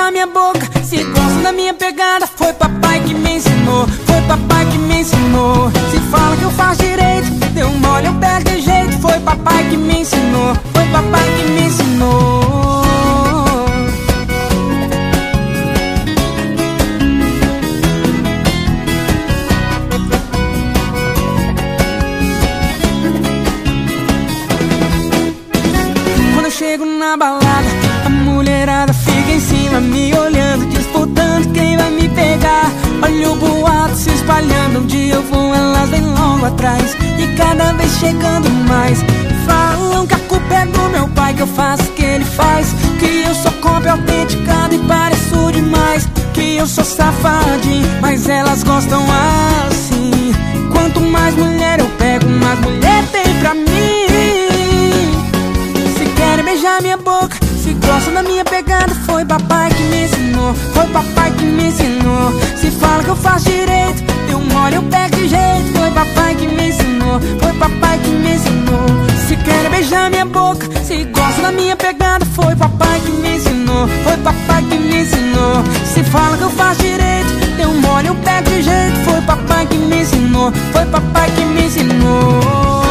beijar minha boca, se gosta da minha pegada, foi papai que me ensinou, foi papai que me ensinou. Se fala que eu faço direito, deu mole, eu pego de jeito, foi papai que me ensinou, foi papai que me ensinou. Quando eu chego na balada, a mulherada fica em cima, me olhando, disputando quem vai me pegar. Olha o boato se espalhando, um dia eu vou, elas vêm logo atrás, e cada vez chegando mais. Falam que a culpa é do meu pai, que eu faço o que ele faz, que eu sou cópia autenticada e pareço demais, que eu sou safadinho, mas elas gostam assim. Quanto mais mulher eu pego, mais mulher tem pra mim. Se querem beijar minha boca, se gostam da minha pegada, foi papai que me ensinou, foi papai que me ensinou. Se fala que eu faço direito, deu mole, eu pego de jeito, foi papai que me ensinou, foi papai que me ensinou. Se querem beijar minha boca, se gostam da minha pegada, foi papai que me ensinou, foi papai que me ensinou. Se fala que eu faço direito, deu mole, eu pego de jeito, foi papai que me ensinou, foi papai que me ensinou.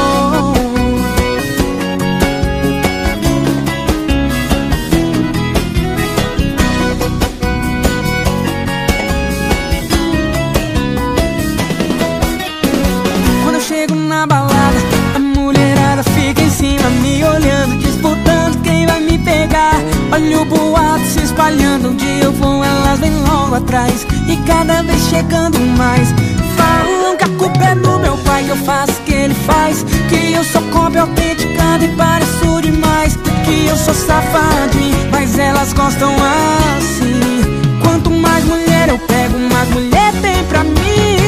Chego na balada, a mulherada fica em cima, me olhando, disputando quem vai me pegar. Olha o boato se espalhando, um dia eu vou, elas vêm logo atrás, e cada vez chegando mais. Falam que a culpa é do meu pai, que eu faço o que ele faz, que eu sou cópia autenticada e pareço demais, que eu sou safadinho, mas elas gostam assim. Quanto mais mulher eu pego, mais mulher tem pra mim.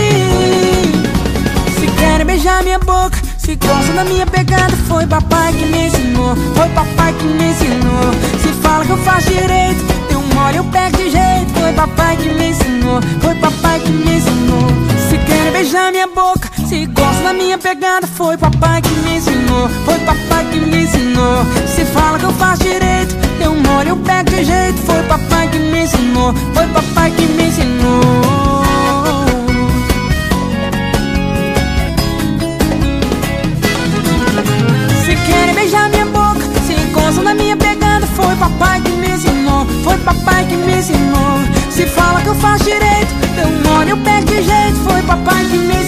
Querem beijar minha boca, se gostam da minha pegada, foi papai que me ensinou, foi papai que me ensinou. Se fala que eu faço direito, deu mole, eu pego de jeito, foi papai que me ensinou, foi papai que me ensinou. Se querem beijar minha boca, se gostam da minha pegada, foi papai que me ensinou, foi papai que me ensinou. Se fala que eu faço direito, deu mole, eu pego de jeito, foi papai que me ensinou, foi papai que me ensinou. Beijar minha boca, se gostam da minha pegada, foi papai que me ensinou, foi papai que me ensinou. Se fala que eu faço direito, deu mole, eu pego de jeito, foi papai que me ensinou.